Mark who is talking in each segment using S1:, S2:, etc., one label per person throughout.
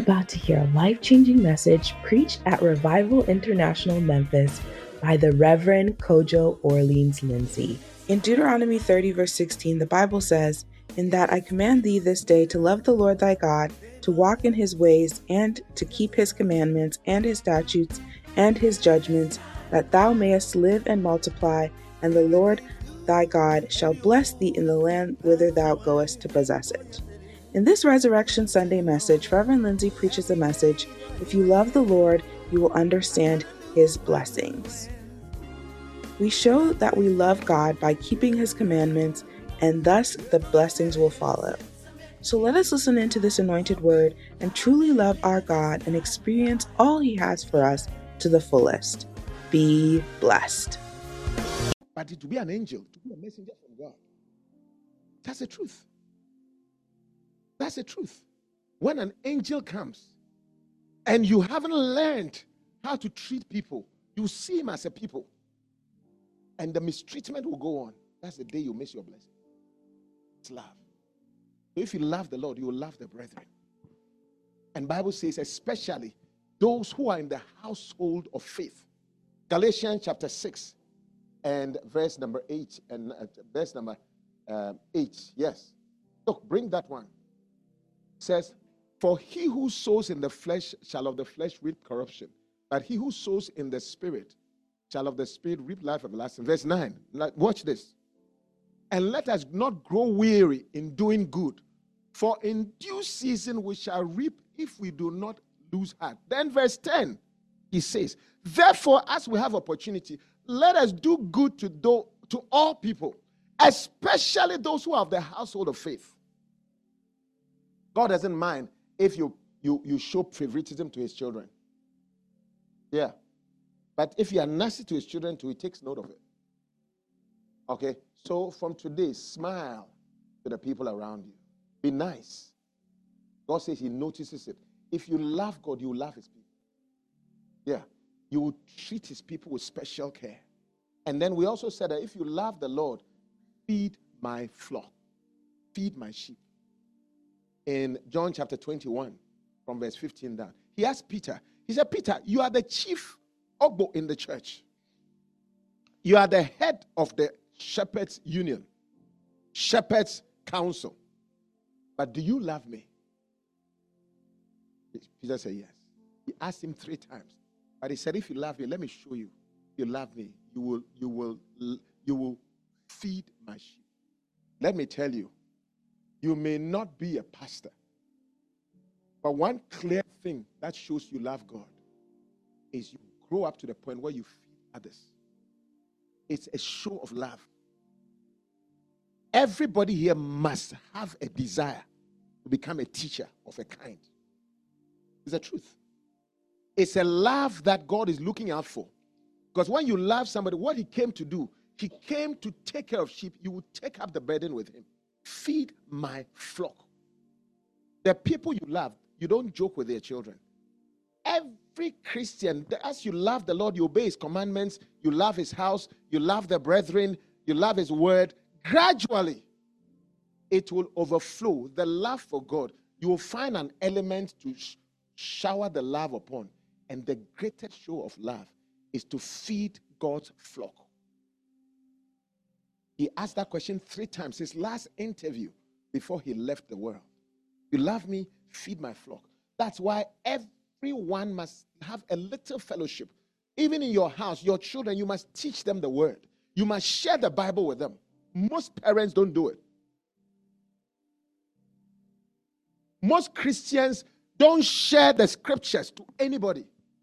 S1: about to hear a life-changing message preached at Revival International Memphis by the Reverend Kojo Orleans Lindsay. In Deuteronomy 30, verse 16, the Bible says, "In that I command thee this day to love the Lord thy God, to walk in his ways, and to keep his commandments, and his statutes, and his judgments, that thou mayest live and multiply, and the Lord thy God shall bless thee in the land whither thou goest to possess it." In this Resurrection Sunday message, Reverend Lindsay preaches a message, if you love the Lord, you will understand his blessings. We show that we love God by keeping his commandments, and thus the blessings will follow. So let us listen into this anointed word and truly love our God and experience all he has for us to the fullest. Be blessed.
S2: But to be an angel, to be a messenger from God, that's the truth. That's the truth. When an angel comes and you haven't learned how to treat people, you see him as a people, and the mistreatment will go on. That's the day you miss your blessing. It's love. So if you love the Lord, you will love the brethren. And Bible says, especially those who are in the household of faith. Galatians chapter 6 and verse number 8 and verse number 8. Yes. Look, bring that one. It says, "For he who sows in the flesh shall of the flesh reap corruption, but he who sows in the spirit shall of the spirit reap life everlasting." Verse 9. Watch this. "And let us not grow weary in doing good, for in due season we shall reap if we do not lose heart." Then verse 10, he says, "Therefore, as we have opportunity, let us do good to all people, especially those who are of the household of faith." God doesn't mind if you show favoritism to his children. Yeah. But if you are nasty to his children too, he takes note of it. Okay? So from today, smile to the people around you. Be nice. God says he notices it. If you love God, you will love his people. Yeah. You will treat his people with special care. And then we also said that if you love the Lord, feed my flock. Feed my sheep. In John chapter 21, from verse 15 down, he asked Peter, he said, "Peter, you are the chief ogbo in the church. You are the head of the Shepherds Union, Shepherds Council. But do you love me?" Peter said yes. He asked him 3 times. But he said, "If you love me, let me show you. If you love me, you will feed my sheep." Let me tell you, you may not be a pastor, but one clear thing that shows you love God is you grow up to the point where you feed others. It's a show of love. Everybody here must have a desire to become a teacher of a kind. It's the truth. It's a love that God is looking out for. Because when you love somebody, what he came to do, he came to take care of sheep. You will take up the burden with him. Feed my flock. The people you love, you don't joke with their children. Every Christian, as you love the Lord, you obey his commandments, you love his house, you love the brethren, you love his word, gradually it will overflow. The love for God, you will find an element to shower the love upon. And the greatest show of love is to feed God's flock. He asked that question 3 times, his last interview before he left the world. "You love me, feed my flock." That's why everyone must have a little fellowship. Even in your house, your children, you must teach them the word. You must share the Bible with them. Most parents don't do it. Most Christians don't share the scriptures to anybody.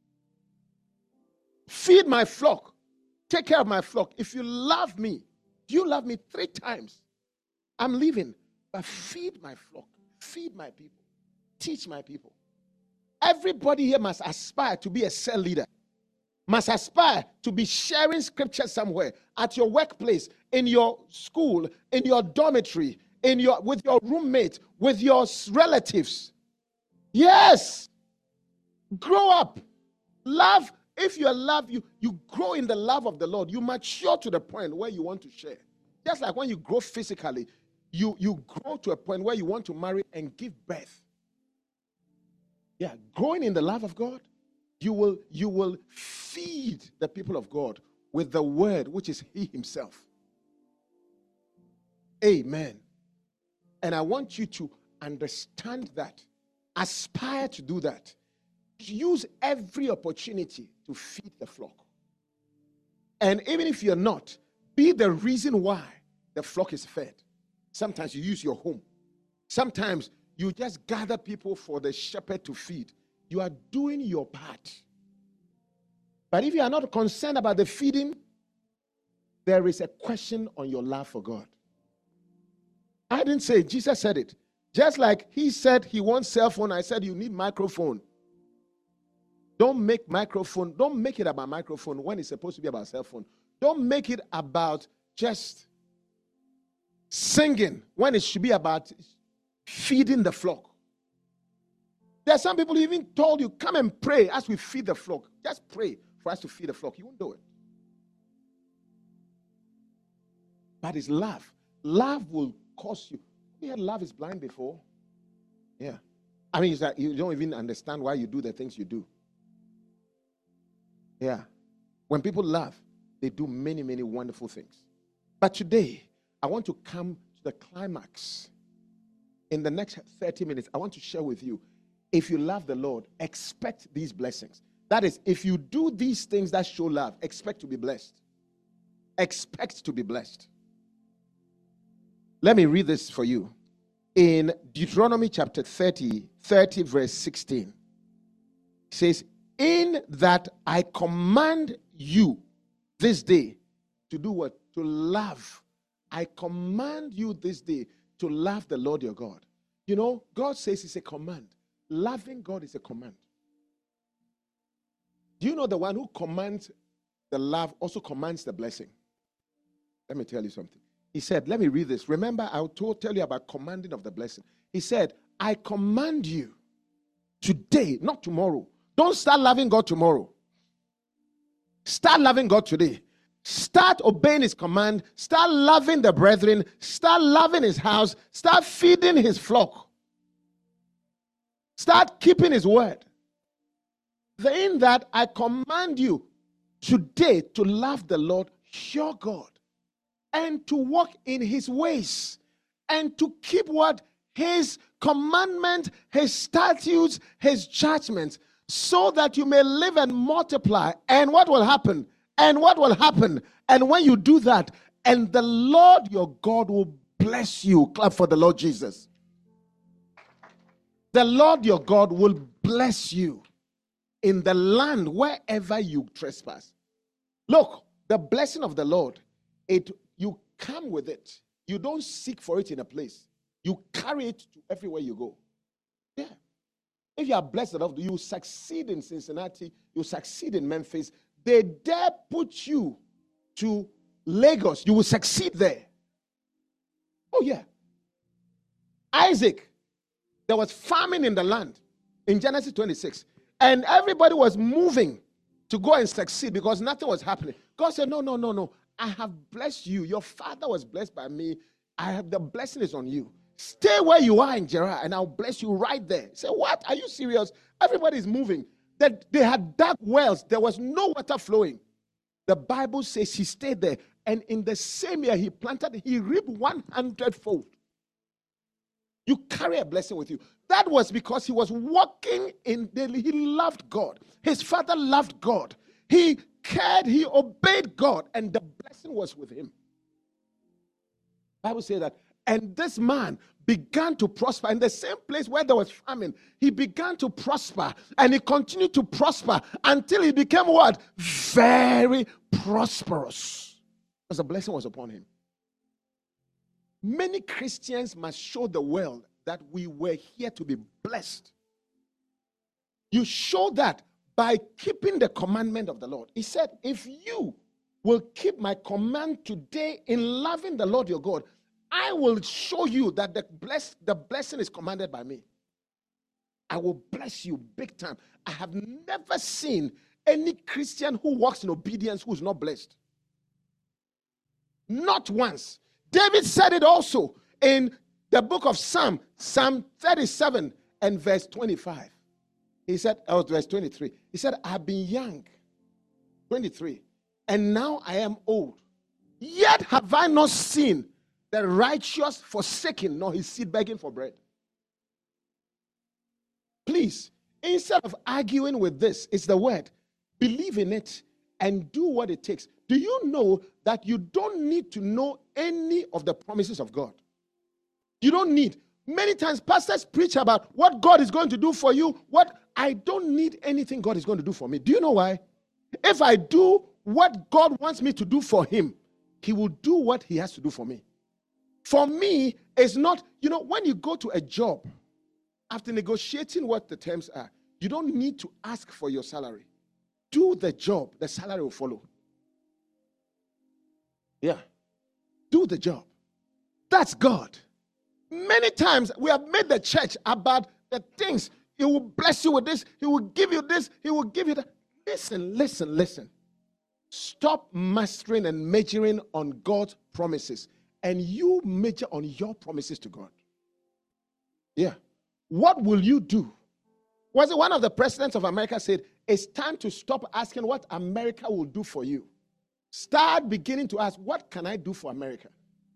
S2: Feed my flock. Take care of my flock. If you love me, you love me 3 times. I'm leaving, but feed my flock. Feed my people. Teach my people. Everybody here must aspire to be a cell leader. Must aspire to be sharing scripture somewhere, at your workplace, in your school, in your dormitory, with your roommate, with your relatives. Yes. Grow up. Love. If you are loved, you grow in the love of the Lord. You mature to the point where you want to share. Just like when you grow physically, you grow to a point where you want to marry and give birth. Yeah, growing in the love of God, you will feed the people of God with the word, which is He Himself. Amen. And I want you to understand that. Aspire to do that. Use every opportunity to feed the flock. And even if you're not, be the reason why the flock is fed. Sometimes you use your home. Sometimes you just gather people for the shepherd to feed. You are doing your part. But if you are not concerned about the feeding, there is a question on your love for God. I didn't say it. Jesus said it. Just like He said He wants cell phone, I said you need microphone. Don't make it about microphone when it's supposed to be about cell phone. Don't make it about just singing when it should be about feeding the flock. There are some people who even told you, come and pray as we feed the flock. Just pray for us to feed the flock. You won't do it. But it's love. Love will cause you. You heard love is blind before? Yeah. I mean, it's like you don't even understand why you do the things you do. Yeah. When people love, they do many, many wonderful things. But today, I want to come to the climax. In the next 30 minutes, I want to share with you, if you love the Lord, expect these blessings. That is, if you do these things that show love, expect to be blessed. Expect to be blessed. Let me read this for you. In Deuteronomy chapter 30 verse 16, it says, in that I command you this day to do what? To love. I command you this day to love the Lord your God. You know, God says it's a command. Loving God is a command. Do you know the one who commands the love also commands the blessing? Let me tell you something. He said, let me read this. Remember, I will tell you about commanding of the blessing. He said, I command you today, not tomorrow. Don't start loving God tomorrow. Start loving God today. Start obeying His command. Start loving the brethren. Start loving His house. Start feeding His flock. Start keeping His word. In that I command you today to love the Lord your God and to walk in His ways and to keep what? His commandment, His statutes, His judgments, so that you may live and multiply. And what will happen? And what will happen? And when you do that, and the Lord your God will bless you. Clap for the Lord Jesus. The Lord your God will bless you in the land wherever you trespass. Look, the blessing of the Lord, you come with it. You don't seek for it in a place. You carry it to everywhere you go. Yeah. If you are blessed enough, you succeed in Cincinnati, you succeed in Memphis, they dare put you to Lagos, you will succeed there. Oh, yeah. Isaac, there was famine in the land in Genesis 26, and everybody was moving to go and succeed because nothing was happening. God said, no. I have blessed you. Your father was blessed by me. The blessing is on you. Stay where you are in Gerar, and I'll bless you right there. Say, what? Are you serious? Everybody's moving. They had dug wells. There was no water flowing. The Bible says he stayed there. And in the same year he planted, he reaped 100-fold. You carry a blessing with you. That was because he was walking in daily. He loved God. His father loved God. He cared. He obeyed God. And the blessing was with him. The Bible says that. And this man began to prosper in the same place where there was famine. He began to prosper, and he continued to prosper until he became what? Very prosperous. Because the blessing was upon him. Many Christians must show the world that we were here to be blessed. You show that by keeping the commandment of the Lord. He said, if you will keep my command today in loving the Lord your God, I will show you that the blessing is commanded by me. I will bless you big time. I have never seen any Christian who walks in obedience who is not blessed. Not once. David said it also in the book of Psalm 37 and verse 25. He said, oh, verse 23. He said, I've been young, 23, and now I am old. Yet have I not seen the righteous forsaken, nor his seed begging for bread. Please, instead of arguing with this, it's the word. Believe in it and do what it takes. Do you know that you don't need to know any of the promises of God? You don't need. Many times pastors preach about what God is going to do for you. I don't need anything God is going to do for me. Do you know why? If I do what God wants me to do for him, he will do what he has to do for me. For me, it's not, when you go to a job, after negotiating what the terms are, you don't need to ask for your salary. Do the job, the salary will follow. Yeah. Do the job. That's God. Many times we have made the church about the things. He will bless you with this. He will give you this. He will give you that. Listen. Stop mastering and majoring on God's promises. And you major on your promises to God. Yeah. What will you do? Was it one of the presidents of America said, it's time to stop asking what America will do for you. Start beginning to ask, what can I do for America?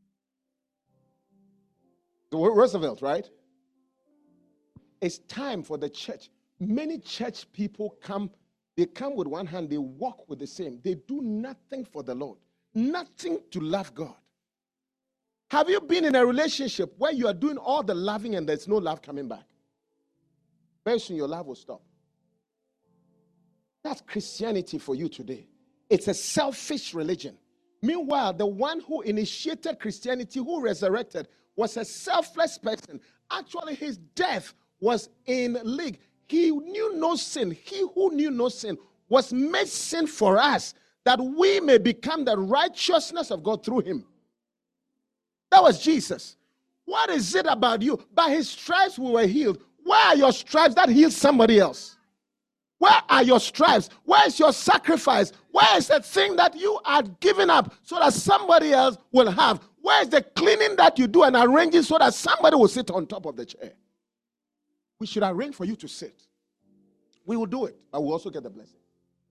S2: Roosevelt, right? It's time for the church. Many church people come with one hand, they walk with the same. They do nothing for the Lord, nothing to love God. Have you been in a relationship where you are doing all the loving and there's no love coming back? Very soon your love will stop. That's Christianity for you today. It's a selfish religion. Meanwhile, the one who initiated Christianity, who resurrected, was a selfless person. Actually, his death was in league. He knew no sin. He who knew no sin was made sin for us, that we may become the righteousness of God through him. That was Jesus. What is it about you? By his stripes we were healed. Where are your stripes that healed somebody else? Where are your stripes? Where is your sacrifice? Where is the thing that you are giving up so that somebody else will have? Where is the cleaning that you do and arranging so that somebody will sit on top of the chair? We should arrange for you to sit. We will do it, but we'll also get the blessing.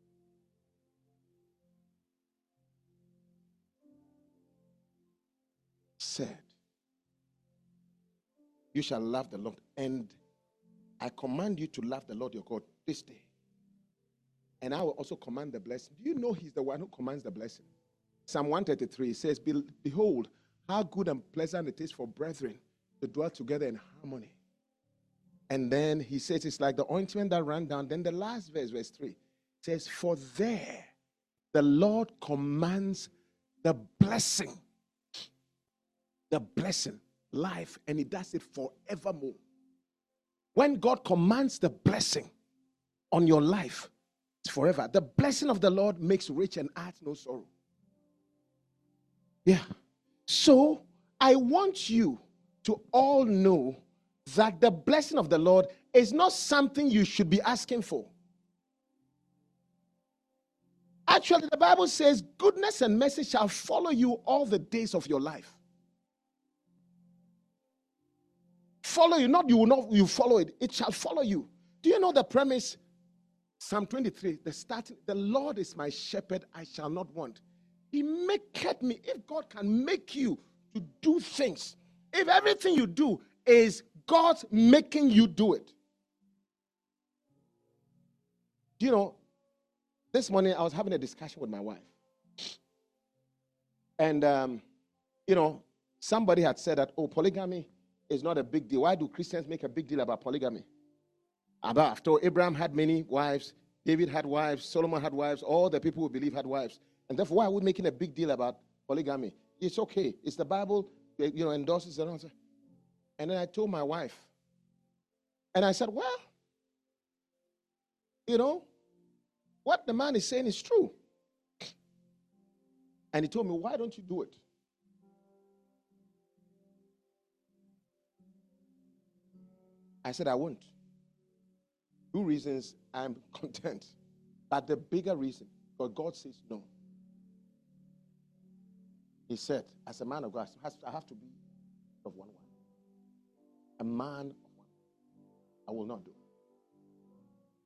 S2: Said, you shall love the Lord, and I command you to love the Lord your God this day. And I will also command the blessing. Do you know he's the one who commands the blessing? Psalm 133 says, behold, how good and pleasant it is for brethren to dwell together in harmony. And then he says it's like the ointment that ran down. Then the last verse, verse 3, says, for there the Lord commands the blessing, life, and he does it forevermore. When God commands the blessing on your life, it's forever. The blessing of the Lord makes rich and adds no sorrow. Yeah. So I want you to all know that the blessing of the Lord is not something you should be asking for. Actually, the Bible says goodness and mercy shall follow you all the days of your life. Follow you, not you follow it. It shall follow you. Do you know the premise? Psalm 23, the Lord is my shepherd, I shall not want. He maketh me. If God can make you to do things, if everything you do is God making you do it. Do you know, this morning I was having a discussion with my wife. And, somebody had said that, polygamy is not a big deal. Why do Christians make a big deal about polygamy? After Abraham had many wives, David had wives, Solomon had wives, all the people who believe had wives. And therefore, why are we making a big deal about polygamy? It's okay. It's the Bible, endorses it. And then I told my wife, and I said, well, what the man is saying is true. And he told me, why don't you do it? I said, I won't. 2 reasons I'm content. But the bigger reason, because God says no. He said, as a man of God, I have to be of one wife. A man of one. I will not do it.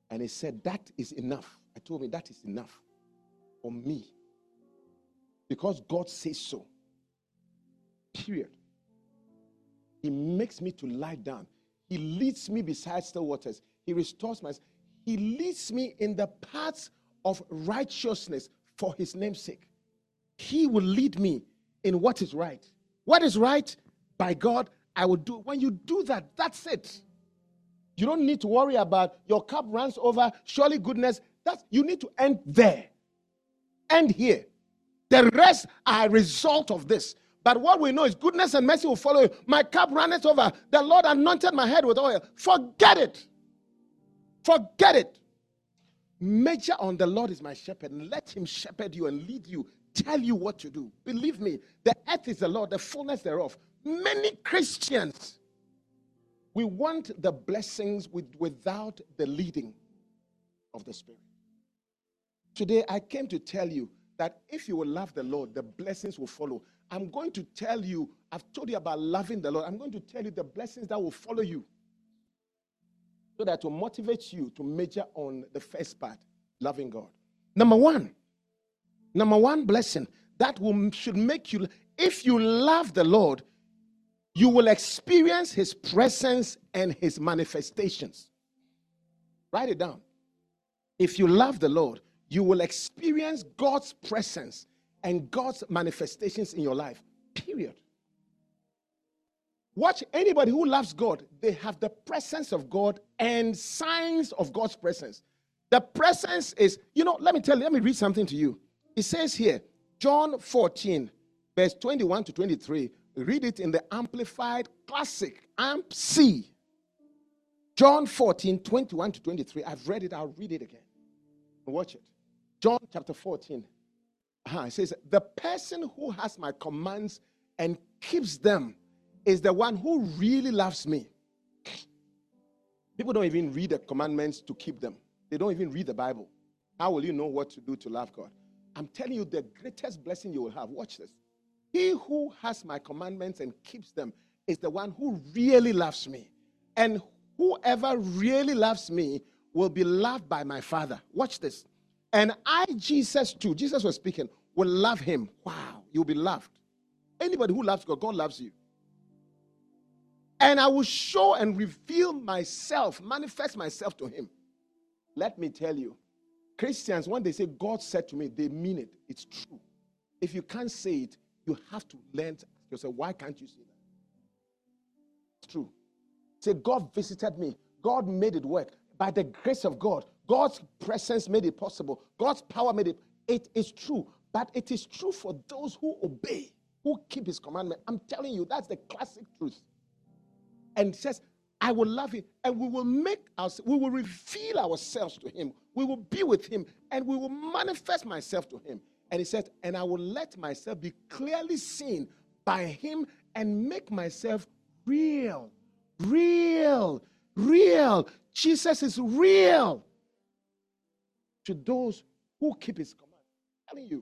S2: And he said, that is enough. I told him, that is enough for me. Because God says so. Period. He makes me to lie down. He leads me beside still waters. He restores my... He leads me in the paths of righteousness for his name's sake. He will lead me in what is right. What is right? By God, I will do. When you do that, that's it. You don't need to worry about your cup runs over, surely goodness. You need to end there. End here. The rest are a result of this. But what we know is goodness and mercy will follow you. My cup runneth over. The Lord anointed my head with oil. Forget it. Forget it. Measure on the Lord is my shepherd, and let him shepherd you and lead you, tell you what to do. Believe me, the earth is the Lord, the fullness thereof. Many Christians, we want the blessings without the leading of the Spirit. Today, I came to tell you that if you will love the Lord, the blessings will follow. I'm going to tell you, I've told you about loving the Lord. I'm going to tell you the blessings that will follow you, so that will motivate you to major on the first part, loving God. Number one blessing that should make you, if you love the Lord, you will experience his presence and his manifestations. Write it down. If you love the Lord, you will experience God's presence and God's manifestations in your life. Period. Watch anybody who loves God, they have the presence of God and signs of God's presence. The presence is, let me read something to you. It says here, John 14, verse 21 to 23. Read it in the Amplified Classic, AMP-C. John 14, 21 to 23. I've read it, I'll read it again. Watch it. John chapter 14. It says, the person who has my commands and keeps them is the one who really loves me. People don't even read the commandments to keep them. They don't even read the Bible. How will you know what to do to love God? I'm telling you the greatest blessing you will have. Watch this. He who has my commandments and keeps them is the one who really loves me. And whoever really loves me will be loved by my Father. Watch this. And I, Jesus too, Jesus was speaking, will love him. Wow, you'll be loved. Anybody who loves God, God loves you. And I will show and reveal myself, manifest myself to him. Let me tell you, Christians, when they say God said to me, they mean it. It's true. If you can't say it, you have to learn to ask yourself, why can't you say that? It's true. Say, God visited me. God made it work. By the grace of God, God's presence made it possible. God's power made it. It is true. But it is true for those who obey, who keep his commandment. I'm telling you, that's the classic truth. And it says, I will love him, and we will reveal ourselves to him. We will be with him, and we will manifest myself to him. And he said, and I will let myself be clearly seen by him and make myself real. Real. Real. Jesus is real to those who keep his command. I'm telling you.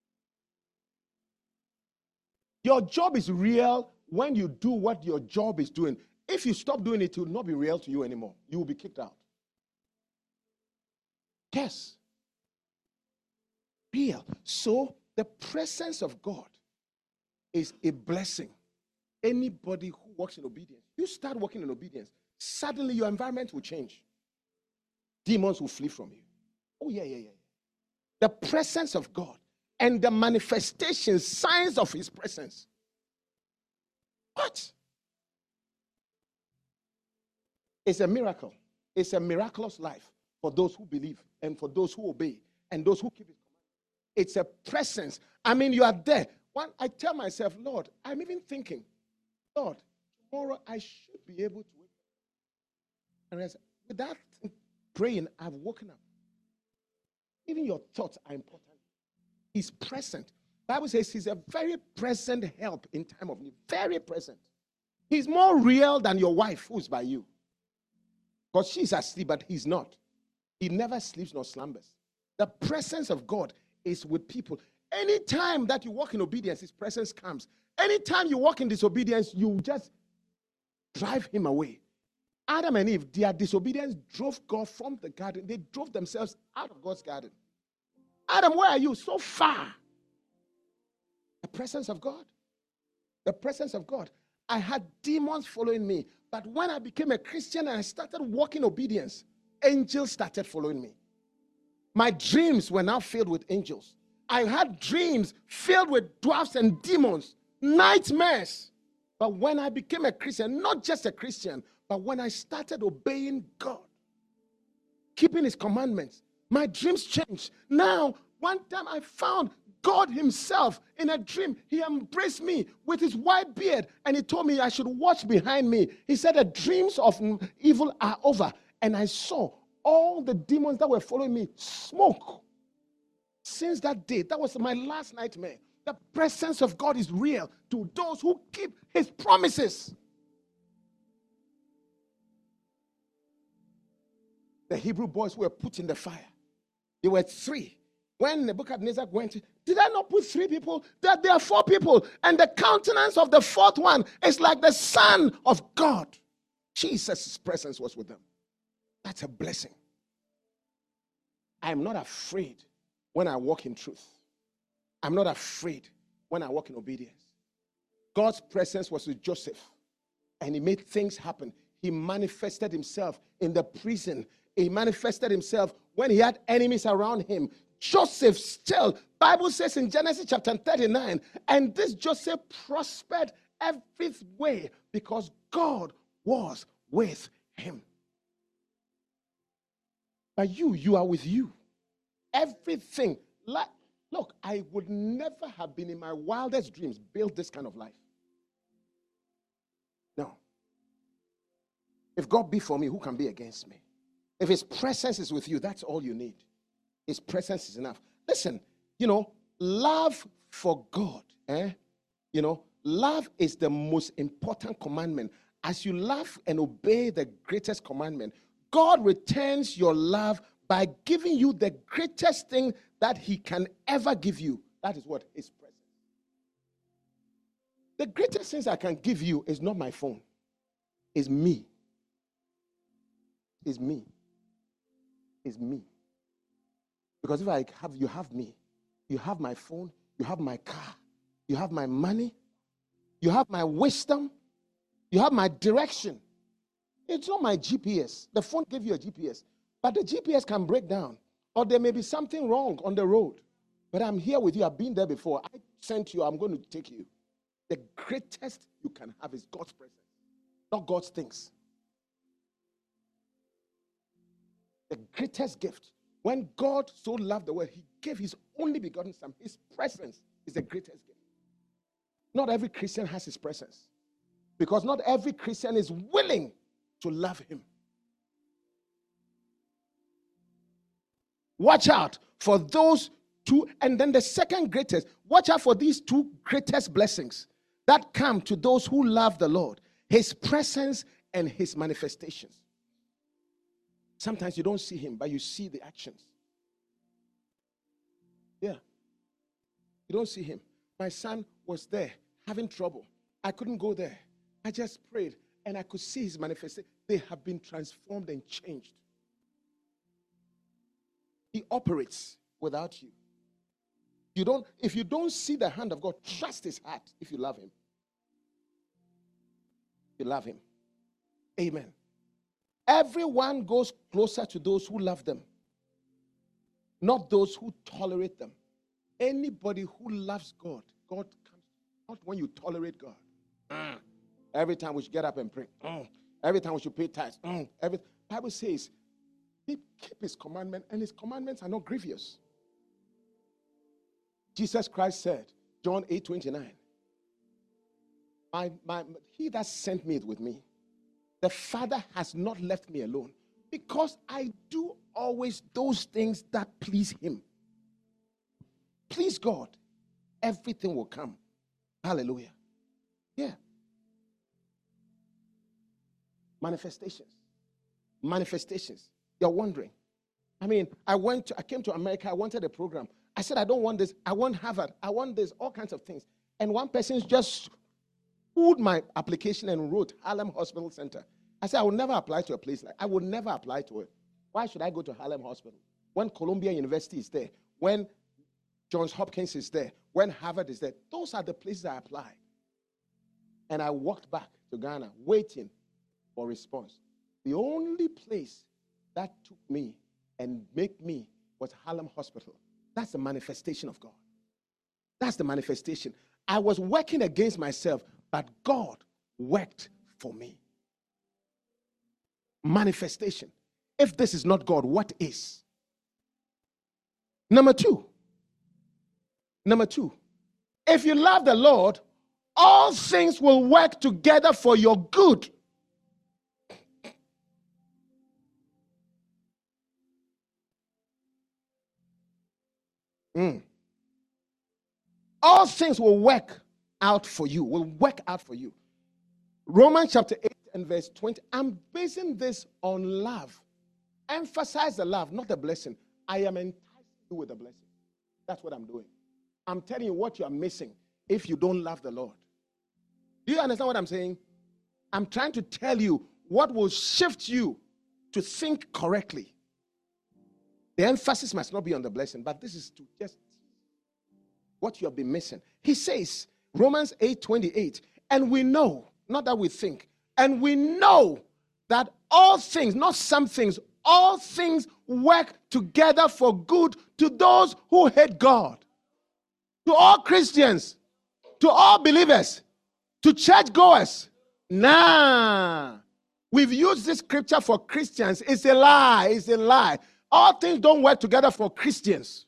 S2: Your job is real when you do what your job is doing. If you stop doing it, it will not be real to you anymore. You will be kicked out. Yes. Real. So the presence of God is a blessing. Anybody who walks in obedience, you start walking in obedience, suddenly your environment will change. Demons will flee from you. Oh, yeah. The presence of God and the manifestations, signs of his presence. What? It's a miracle. It's a miraculous life for those who believe and for those who obey and those who keep his command. It's a presence. I mean, you are there. When I tell myself, Lord, I'm even thinking, Lord, tomorrow I should be able to wake up. And as without praying, I've woken up. Even your thoughts are important. He's present. The Bible says he's a very present help in time of need. Very present. He's more real than your wife who's by you. Because she's asleep, but he's not. He never sleeps nor slumbers. The presence of God is with people. Anytime that you walk in obedience, his presence comes. Anytime you walk in disobedience, you just drive him away. Adam and Eve, their disobedience drove God from the garden. They drove themselves out of God's garden. Adam, where are you? So far. The presence of God. The presence of God. I had demons following me. But when I became a Christian and I started walking obedience, angels started following me. My dreams were now filled with angels. I had dreams filled with dwarfs and demons, nightmares. But when I became a Christian, not just a Christian, but when I started obeying God, keeping his commandments, my dreams changed. Now, one time I found God himself in a dream. He embraced me with his white beard and he told me I should watch behind me. He said the dreams of evil are over. And I saw all the demons that were following me smoke. Since that day, that was my last nightmare. The presence of God is real to those who keep his promises. The Hebrew boys were put in the fire. They were 3. When Nebuchadnezzar went, did I not put 3 people? That there are 4 people. And the countenance of the 4th one is like the Son of God. Jesus' presence was with them. That's a blessing. I am not afraid when I walk in truth. I'm not afraid when I walk in obedience. God's presence was with Joseph, and he made things happen. He manifested himself in the prison. He manifested himself when he had enemies around him. Joseph still, Bible says in Genesis chapter 39, and this Joseph prospered every way because God was with him. But you are with you. Everything. Look, I would never have been in my wildest dreams built this kind of life. No. If God be for me, who can be against me? If his presence is with you, that's all you need. His presence is enough. Listen, love for God, love is the most important commandment. As you love and obey the greatest commandment, God returns your love by giving you the greatest thing that he can ever give you. That is what? His presence. The greatest things I can give you is not my phone. It's me. It's me. It's me. Because if you have me, you have my phone, you have my car, you have my money, you have my wisdom, you have my direction. It's not my GPS. The phone gave you a GPS. But the GPS can break down. Or there may be something wrong on the road. But I'm here with you. I've been there before. I sent you. I'm going to take you. The greatest you can have is God's presence, not God's things. The greatest gift. When God so loved the world, he gave his only begotten son. His presence is the greatest gift. Not every Christian has his presence. Because not every Christian is willing to love him. Watch out for those 2. And then the second greatest, watch out for these 2 greatest blessings that come to those who love the Lord. His presence and his manifestations. Sometimes you don't see him, but you see the actions. Yeah. You don't see him. My son was there having trouble. I couldn't go there. I just prayed and I could see his manifestation. They have been transformed and changed. He operates without you. If you don't see the hand of God, trust his heart if you love him. You love him. Amen. Everyone goes closer to those who love them, not those who tolerate them. Anybody who loves God, God comes, not when you tolerate God. Every time we should get up and pray. Every time we should pay tithes. Bible says, he keep his commandment, and his commandments are not grievous. Jesus Christ said, John 8:29, he that sent me is with me. The Father has not left me alone, because I do always those things that please him. Please God, everything will come. Hallelujah. Yeah. Manifestations. You're wondering. I came to America. I wanted a program. I said, I don't want this. I want Harvard. I want this, all kinds of things. And one person just pulled my application and wrote Harlem Hospital Center. I said, I will never apply to a place like I will never apply to it. Why should I go to Harlem Hospital when Columbia University is there, when Johns Hopkins is there, when Harvard is there? Those are the places I apply. And I walked back to Ghana waiting for response. The only place that took me and made me was Harlem Hospital. That's the manifestation of God. That's the manifestation. I was working against myself, but God worked for me. Manifestation. If this is not God, what is? Number two, if you love the Lord, all things will work together for your good. All things will work out for you, Romans chapter 8 and verse 20. I'm basing this on love. Emphasize the love, not the blessing. I am enticed you with the blessing. That's what I'm doing. I'm telling you what you are missing if you don't love the Lord. Do you understand what I'm saying? I'm trying to tell you what will shift you to think correctly. The emphasis must not be on the blessing, but this is to just what you have been missing. He says, Romans 8:28, and we know, not that we think, and we know that all things, not some things, all things work together for good to those who hate God, to all Christians, to all believers, to churchgoers. Nah, we've used this scripture for Christians. It's a lie. It's a lie. All things don't work together for Christians.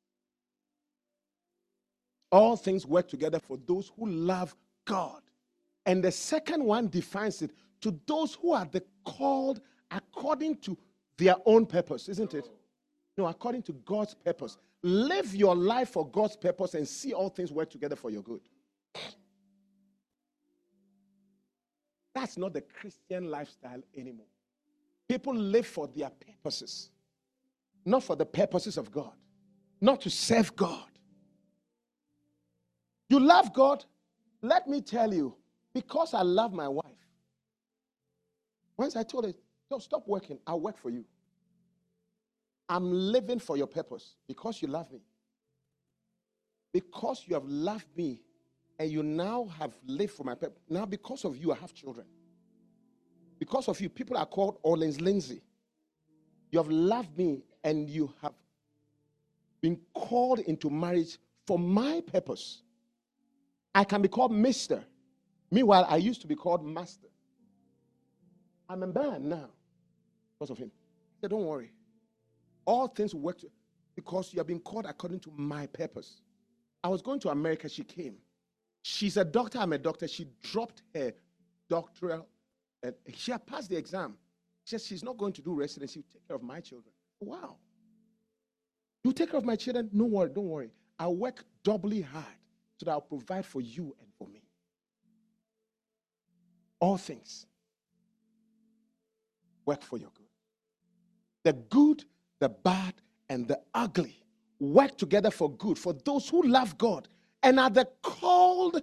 S2: All things work together for those who love God. And the second one defines it, to those who are the called according to their own purpose, isn't it? No, according to God's purpose. Live your life for God's purpose and see all things work together for your good. That's not the Christian lifestyle anymore. People live for their purposes, not for the purposes of God, not to serve God. You love God? Let me tell you, because I love my wife, once I told her, no, stop working, I'll work for you. I'm living for your purpose because you love me. Because you have loved me and you now have lived for my purpose. Now because of you, I have children. Because of you, people are called Orleans Lindsay. You have loved me and you have been called into marriage for my purpose. I can be called Mr. Meanwhile, I used to be called Master. I'm a man now because of him. I said, don't worry. All things work because you have been called according to my purpose. I was going to America. She came. She's a doctor. I'm a doctor. She dropped her doctoral. She had passed the exam. She said she's not going to do residency. She'll take care of my children. Wow. You take care of my children? No worry. Don't worry. I'll work doubly hard so that I'll provide for you and for me. All things work for your good. The good, the bad, and the ugly work together for good for those who love God and are the called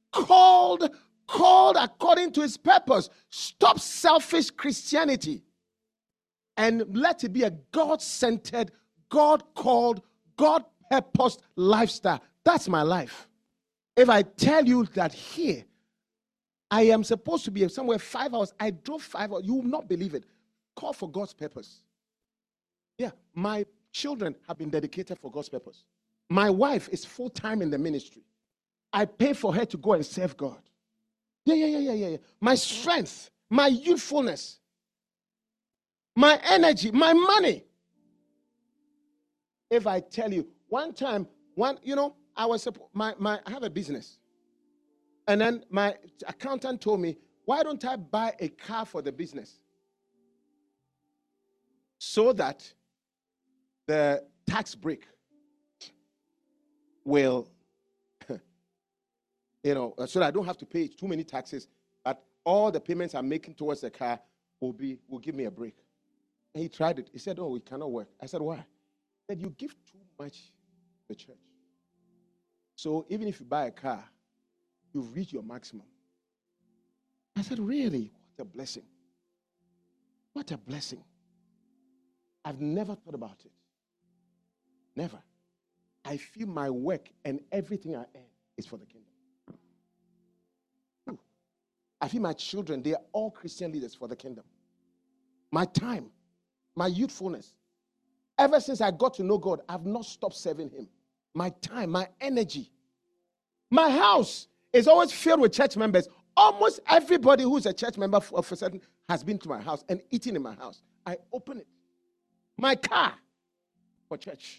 S2: according to his purpose. Stop selfish Christianity and let it be a God-centered, God-called, God-purposed lifestyle. That's my life. If I tell you that here, I am supposed to be somewhere 5 hours, I drove 5 hours, you will not believe it. Call for God's purpose. Yeah, my children have been dedicated for God's purpose. My wife is full-time in the ministry. I pay for her to go and serve God. Yeah. My strength, my youthfulness, my energy, my money. If I tell you, I was I have a business. And then my accountant told me, why don't I buy a car for the business? So that the tax break will, so that I don't have to pay too many taxes, but all the payments I'm making towards the car will give me a break. And he tried it. He said, oh, it cannot work. I said, why? He said, you give too much to the church. So even if you buy a car, you've reached your maximum. I said, really? What a blessing. What a blessing. I've never thought about it. Never. I feel my work and everything I earn is for the kingdom. I feel my children, they are all Christian leaders for the kingdom. My time, my youthfulness, ever since I got to know God, I've not stopped serving him. My time, my energy. My house is always filled with church members. Almost everybody who's a church member of a certain has been to my house and eaten in my house. I open it. My car for church.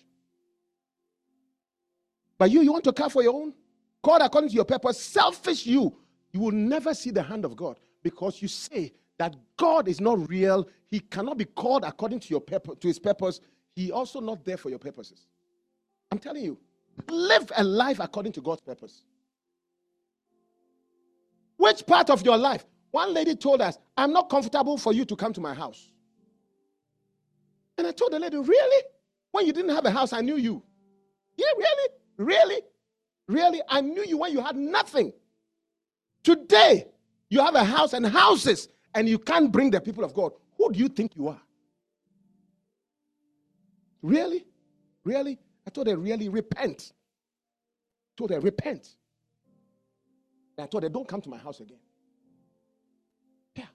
S2: But you want a car for your own? God, according to your purpose, selfish you will never see the hand of God because you say that God is not real. He cannot be called according to your purpose, to his purpose. He also not there for your purposes. I'm telling you, live a life according to God's purpose. Which part of your life? One lady told us, I'm not comfortable for you to come to my house. And I told the lady, really? When you didn't have a house, I knew you. Yeah, really? Really? Really? I knew you when you had nothing. Today, you have a house and houses, and you can't bring the people of God. Who do you think you are? Really? Really? I told her, really, repent. I told her, repent. And I told her, don't come to my house again. Yeah.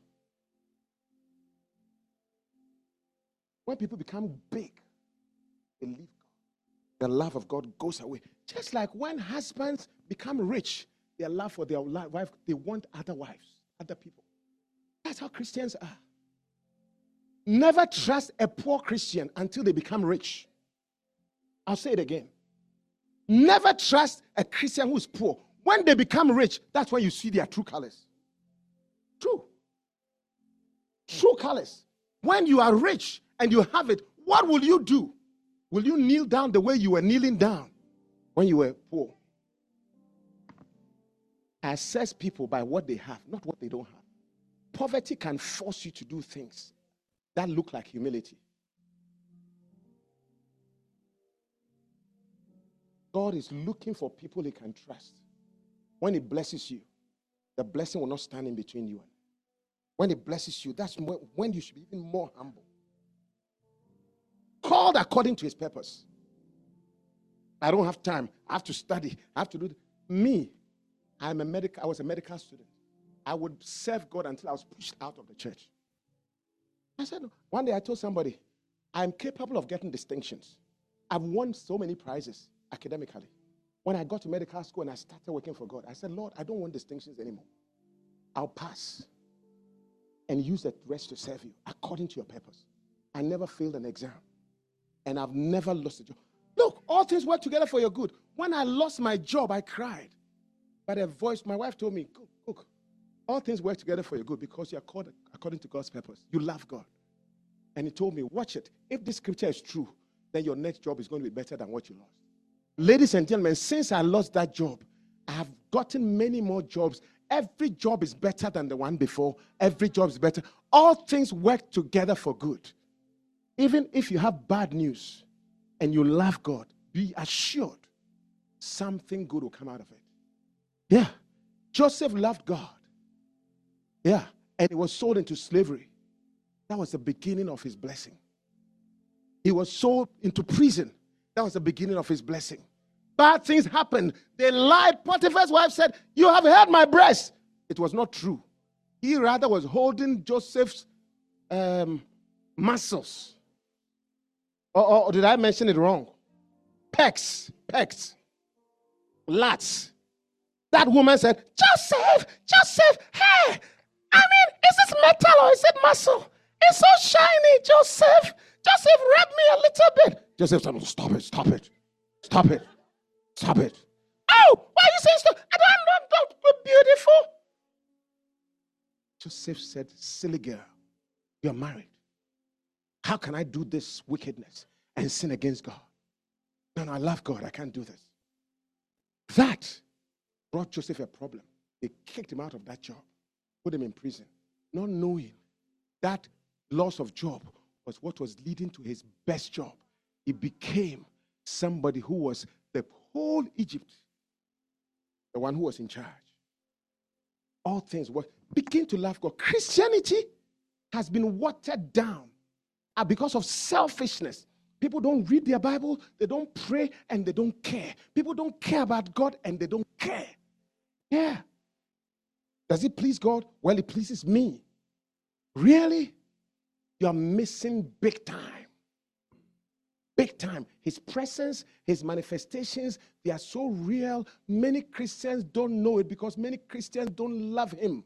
S2: When people become big, they leave God. The love of God goes away. Just like when husbands become rich, their love for their wife, they want other wives, other people. That's how Christians are. Never trust a poor Christian until they become rich. I'll say it again. Never trust a Christian who's poor. When they become rich, that's when you see their true colors. True. True colors. When you are rich and you have it, what will you do? Will you kneel down the way you were kneeling down when you were poor? Assess people by what they have, not what they don't have. Poverty can force you to do things that look like humility. God is looking for people he can trust. When he blesses you, the blessing will not stand in between you and him. When he blesses you, that's when you should be even more humble. Called according to his purpose. I don't have time. I have to study. I have to do me. I was a medical student. I would serve God until I was pushed out of the church. I said, one day I told somebody, I'm capable of getting distinctions. I've won so many prizes academically. When I got to medical school and I started working for God, I said, Lord, I don't want distinctions anymore. I'll pass and use the rest to serve you according to your purpose. I never failed an exam. And I've never lost a job. Look, all things work together for your good. When I lost my job, I cried. But a voice, my wife told me, look, all things work together for your good because you're called according to God's purpose. You love God. And he told me, watch it. If this scripture is true, then your next job is going to be better than what you lost. Ladies and gentlemen, since I lost that job, I have gotten many more jobs. Every job is better than the one before. Every job is better. All things work together for good. Even if you have bad news and you love God, be assured something good will come out of it. Yeah. Joseph loved God. Yeah. And he was sold into slavery. That was the beginning of his blessing. He was sold into prison. That was the beginning of his blessing. Bad things happened. They lied. Potiphar's wife said, you have held my breast. It was not true. He rather was holding Joseph's muscles. Or did I mention it wrong? Pecs, lats. That woman said, Joseph, hey, I mean, is this metal or is it muscle? It's so shiny, Joseph. Joseph, rub me a little bit. Joseph said, stop it. Oh, why are you saying stop? I don't know, beautiful. Joseph said, silly girl, you're married. How can I do this wickedness and sin against God? No, I love God. I can't do this. That brought Joseph a problem. They kicked him out of that job, put him in prison, not knowing that loss of job was what was leading to his best job. He became somebody who was the whole Egypt, the one who was in charge. All things work. Begin to love God. Christianity has been watered down because of selfishness. People don't read their Bible, they don't pray, and they don't care. People don't care about God, and they don't care. Yeah. Does it please God? Well, it pleases me. Really? You are missing big time. Big time. His presence, his manifestations, they are so real. Many Christians don't know it because many Christians don't love him.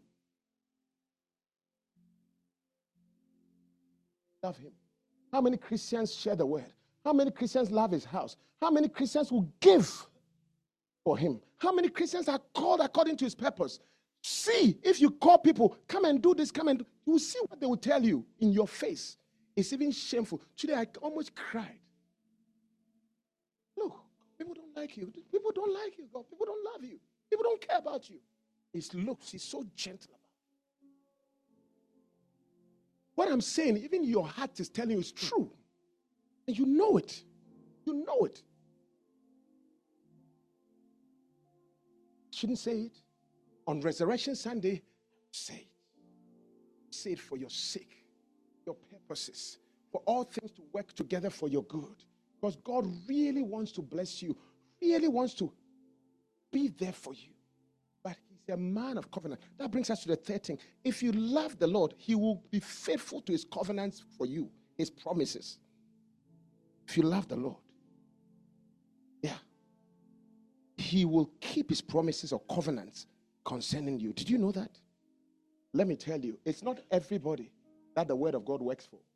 S2: Love him. How many Christians share the word? How many Christians love his house? How many Christians will give for him? How many Christians are called according to his purpose? See, if you call people, come and do this, come and do, you will see what they will tell you in your face. It's even shameful. Today, I almost cried. Look, people don't like you. People don't like you, God. People don't love you. People don't care about you. His looks, he's so gentle about it. What I'm saying, even your heart is telling you it's true. And you know it. You know it. Shouldn't say it. On Resurrection Sunday, say it. Say it for your sake, your purposes, for all things to work together for your good. Because God really wants to bless you, really wants to be there for you. But he's a man of covenant. That brings us to the third thing. If you love the Lord, he will be faithful to his covenants for you, his promises. If you love the Lord, yeah, he will keep his promises or covenants concerning you. Did you know that? Let me tell you, it's not everybody that the word of God works for.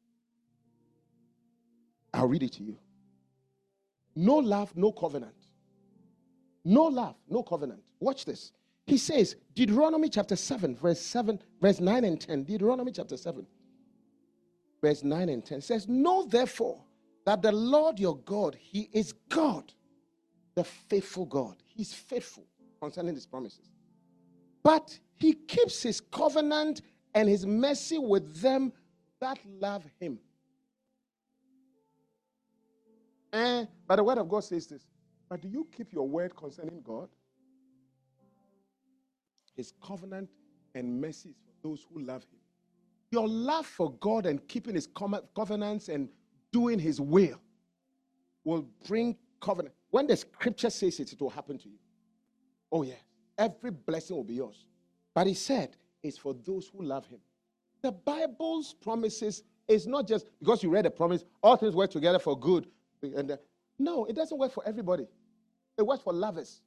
S2: I'll read it to you. No love, no covenant. No love, no covenant. Watch this. He says, Deuteronomy chapter 7, verse 9 and 10. Deuteronomy chapter 7, verse 9 and 10 says, know therefore that the Lord your God, he is God, the faithful God. He's faithful concerning his promises. But he keeps his covenant and his mercy with them that love him. But the word of God says this. But do you keep your word concerning God? His covenant and mercy is for those who love him. Your love for God and keeping his covenants and doing his will bring covenant. When the scripture says it, it will happen to you. Oh, yeah. Every blessing will be yours. But he said, it's for those who love him. The Bible's promises is not just because you read a promise, all things work together for good. No, it doesn't work for everybody. It works for lovers.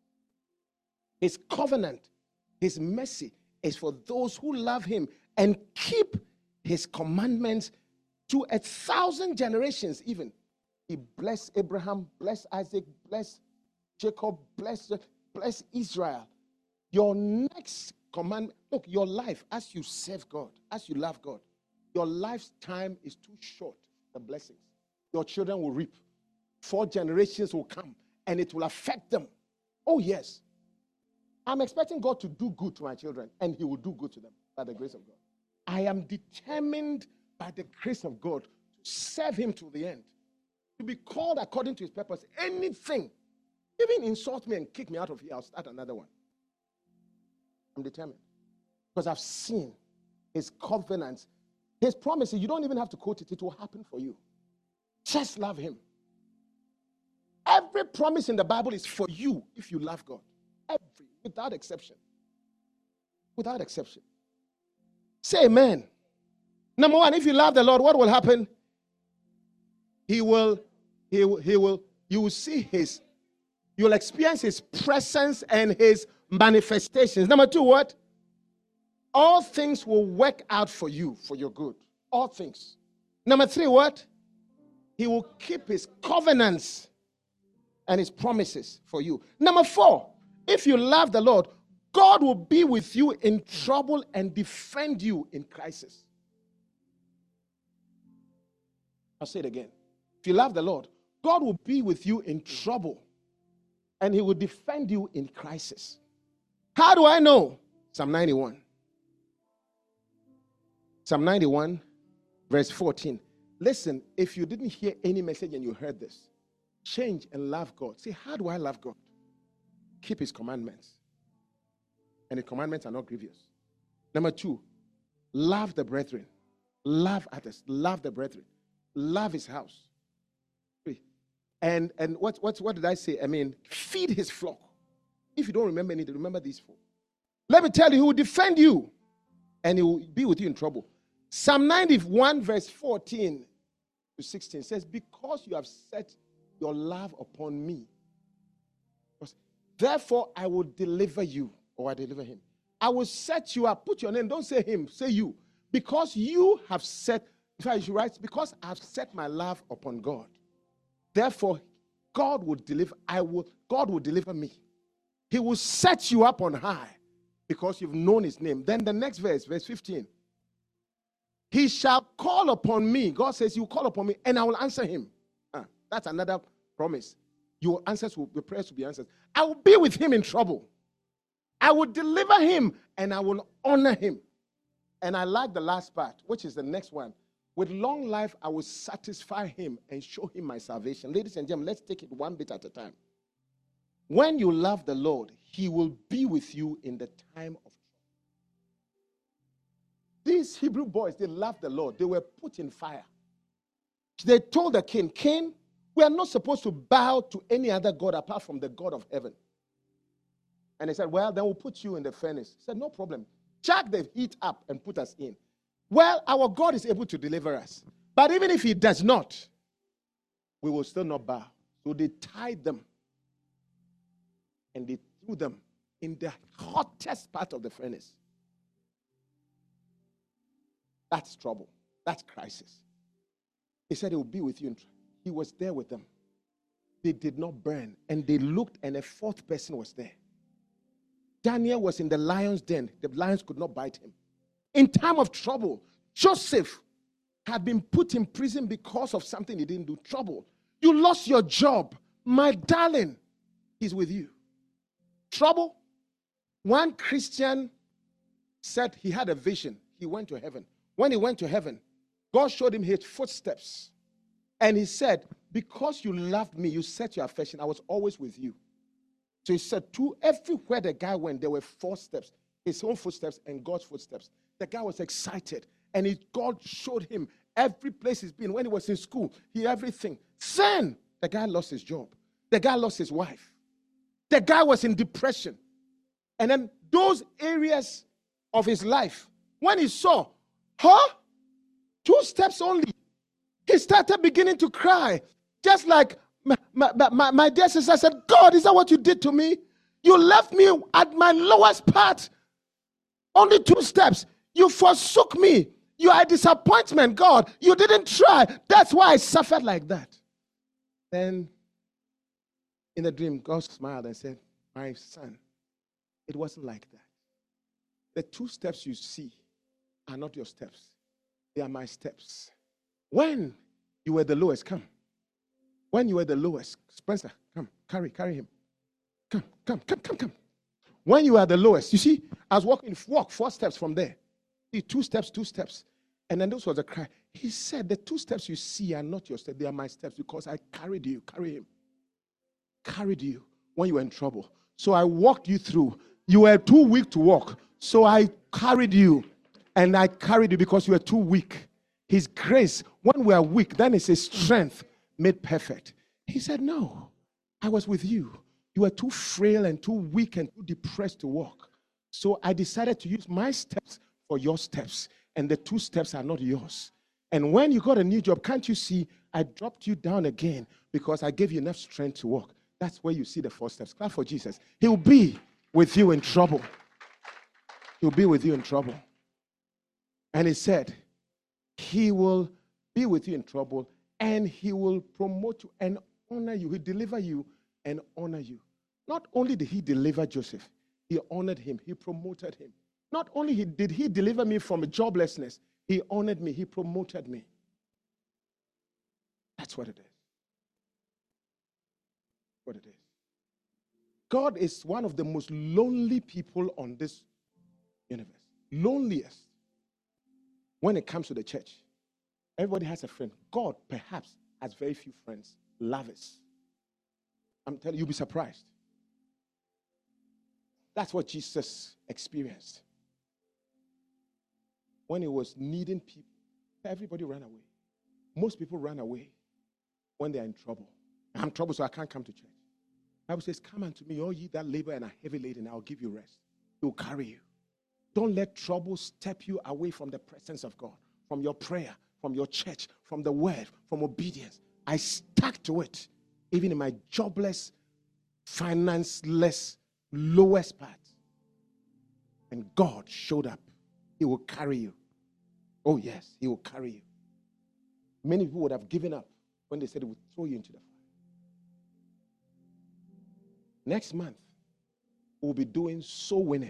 S2: His covenant, his mercy is for those who love him and keep his commandments to 1,000 generations even. He blessed Abraham, blessed Isaac, blessed Jacob, blessed Israel. Your next commandment, look, your life as you serve God, as you love God, your lifetime is too short, the blessings. Your children will reap. 4 generations will come, and it will affect them. Oh, yes. I'm expecting God to do good to my children, and he will do good to them by the grace of God. I am determined by the grace of God to serve him to the end, to be called according to his purpose. Anything, even insult me and kick me out of here, I'll start another one. I'm determined because I've seen his covenants, his promises. You don't even have to quote it. It will happen for you. Just love him. Every promise in the Bible is for you if you love God. Every, without exception. Without exception. Say amen. Number one, if you love the Lord, what will happen? You will see you'll experience his presence and his manifestations. Number two, what? All things will work out for you, for your good. All things. Number three, what? He will keep his covenants and his promises for you. Number four, if you love the Lord, God will be with you in trouble and defend you in crisis. I'll say it again. If you love the Lord, God will be with you in trouble and he will defend you in crisis. How do I know? Psalm 91. Psalm 91, verse 14. Listen, if you didn't hear any message and you heard this, change and love God. Say, how do I love God? Keep his commandments. And the commandments are not grievous. Number two, love the brethren. Love others. Love the brethren. Love his house. And what did I say? I mean, feed his flock. If you don't remember anything, remember these four. Let me tell you, he will defend you and he will be with you in trouble. Psalm 91 verse 14 to 16 says, because you have set your love upon me, therefore I will deliver you, or I deliver him. I will set you up. Put your name. Don't say him. Say you. Because you have set, in fact, you should write, because I have set my love upon God. Therefore, God will deliver. God will deliver me. He will set you up on high because you've known his name. Then the next verse, verse 15. He shall call upon me. God says, you call upon me and I will answer him. That's another promise. Your prayers will be answered. I will be with him in trouble. I will deliver him and I will honor him. And I like the last part, which is the next one. With long life, I will satisfy him and show him my salvation. Ladies and gentlemen, let's take it one bit at a time. When you love the Lord, he will be with you in the time of trouble. These Hebrew boys, they loved the Lord. They were put in fire. They told the king, King, we are not supposed to bow to any other God apart from the God of heaven. And they said, well, then we'll put you in the furnace. He said, no problem. Jack the heat up and put us in. Well, our God is able to deliver us. But even if he does not, we will still not bow. So they tied them and they threw them in the hottest part of the furnace. That's trouble. That's crisis. He said he will be with you. He was there with them. They did not burn. And they looked and a fourth person was there. Daniel was in the lion's den. The lions could not bite him. In time of trouble, Joseph had been put in prison because of something he didn't do. Trouble. You lost your job. My darling, he's with you. Trouble. One Christian said he had a vision. He went to heaven. When he went to heaven, God showed him his footsteps. And he said, because you loved me, you set your affection, I was always with you. So he said, everywhere the guy went, there were 4 steps. His own footsteps and God's footsteps. The guy was excited. And God showed him every place he's been. When he was in school, everything. Then, the guy lost his job. The guy lost his wife. The guy was in depression. And then those areas of his life, when he saw, 2 steps only, he started beginning to cry. Just like my dear sister said, God, is that what you did to me? You left me at my lowest part. Only 2 steps. You forsook me. You are a disappointment, God. You didn't try. That's why I suffered like that. Then, in a dream, God smiled and said, my son, it wasn't like that. The 2 steps you see are not your steps. They are my steps. When you were the lowest, come. When you were the lowest, Spencer, come, carry him. Come. When you are the lowest, you see, I was walk 4 steps from there. See, 2 steps. And then those was a cry. He said, the 2 steps you see are not your steps, they are my steps because I carried you, carry him. Carried you when you were in trouble. So I walked you through. You were too weak to walk. So I carried you. And I carried you because you were too weak. His grace, when we are weak, then it's his strength made perfect. He said, no, I was with you. You were too frail and too weak and too depressed to walk. So I decided to use my steps for your steps. And the 2 steps are not yours. And when you got a new job, can't you see, I dropped you down again because I gave you enough strength to walk. That's where you see the 4 steps. Clap for Jesus. He'll be with you in trouble. He'll be with you in trouble. And he said, he will be with you in trouble and he will promote you and honor you. He'll deliver you and honor you. Not only did he deliver Joseph, he honored him. He promoted him. Not only did he deliver me from joblessness, he honored me. He promoted me. That's what it is. What it is. God is one of the most lonely people on this universe. Loneliest. When it comes to the church, everybody has a friend. God, perhaps, has very few friends. Lovers. I'm telling you, you'll be surprised. That's what Jesus experienced. When he was needing people, Everybody ran away. Most people run away when they're in trouble. I'm in trouble, so I can't come to church. The Bible says, come unto me, all ye that labor and are heavy laden, I'll give you rest. He will carry you. Don't let trouble step you away from the presence of God, from your prayer, from your church, from the word, from obedience. I stuck to it, even in my jobless, financeless, lowest part. And God showed up. He will carry you. Oh, yes, he will carry you. Many people would have given up when they said he would throw you into the fire. Next month, we'll be doing soul winning.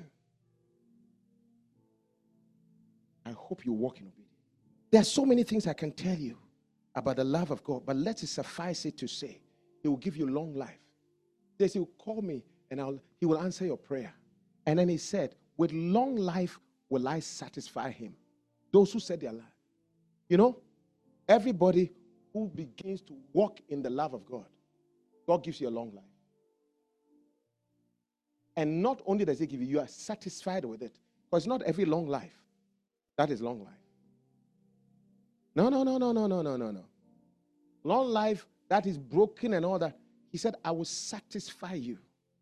S2: I hope you walk in obedience. There are so many things I can tell you about the love of God, but let it suffice it to say, he will give you long life. He will call me and he will answer your prayer. And then he said, with long life will I satisfy him. Those who said their life. You know, everybody who begins to walk in the love of God, God gives you a long life. And not only does he give you, you are satisfied with it. Because not every long life, that is long life. No. Long life, that is broken and all that. He said, I will satisfy you.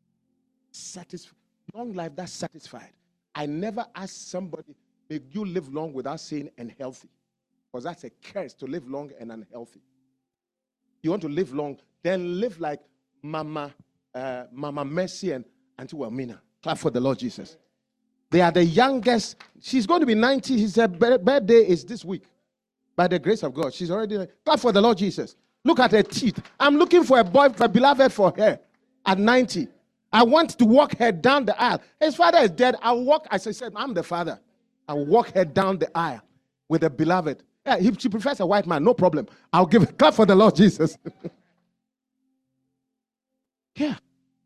S2: Long life, that's satisfied. I never asked somebody, may you live long without saying and healthy. Because that's a curse to live long and unhealthy. You want to live long, then live like Mama Mercy and Auntie Wilmina. Clap for the Lord Jesus. They are the youngest. She's going to be 90. Her birthday is this week. By the grace of God. She's already. Clap for the Lord Jesus. Look at her teeth. I'm looking for a beloved for her at 90. I want to walk her down the aisle. His father is dead. I'll walk. As I said, I'm the father. I'll walk her down the aisle with a beloved. Yeah, if she prefers a white man, no problem. I'll give it. Clap for the Lord Jesus. Yeah.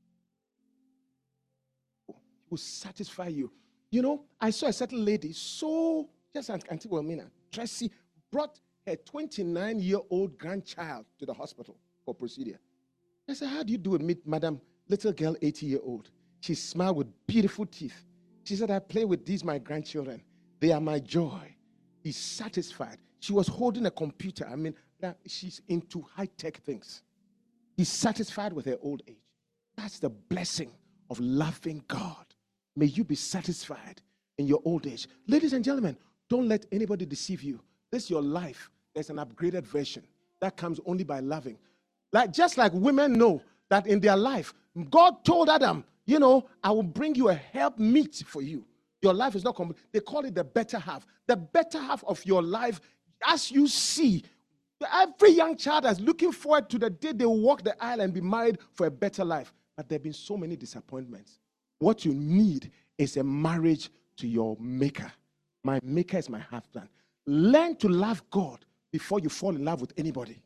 S2: He will satisfy you. You know, I saw a certain lady, so just Auntie Wilmina, Tracy, brought her 29-year-old grandchild to the hospital for procedure. I said, how do you do it, meet Madam Little girl, 80-year-old? She smiled with beautiful teeth. She said, I play with these, my grandchildren. They are my joy. He's satisfied. She was holding a computer. I mean, she's into high-tech things. He's satisfied with her old age. That's the blessing of loving God. May you be satisfied in your old age. Ladies and gentlemen, don't let anybody deceive you. This is your life. There's an upgraded version that comes only by loving. Just like women know that in their life, God told Adam, you know, I will bring you a helpmeet for you. Your life is not complete. They call it the better half. The better half of your life, as you see, every young child is looking forward to the day they will walk the aisle and be married for a better life. But there have been so many disappointments. What you need is a marriage to your maker. My maker is my husband. Learn to love God before you fall in love with anybody.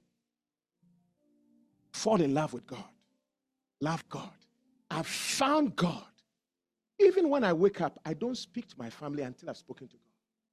S2: Fall in love with God. Love God. I've found God. Even when I wake up, I don't speak to my family until I've spoken to God.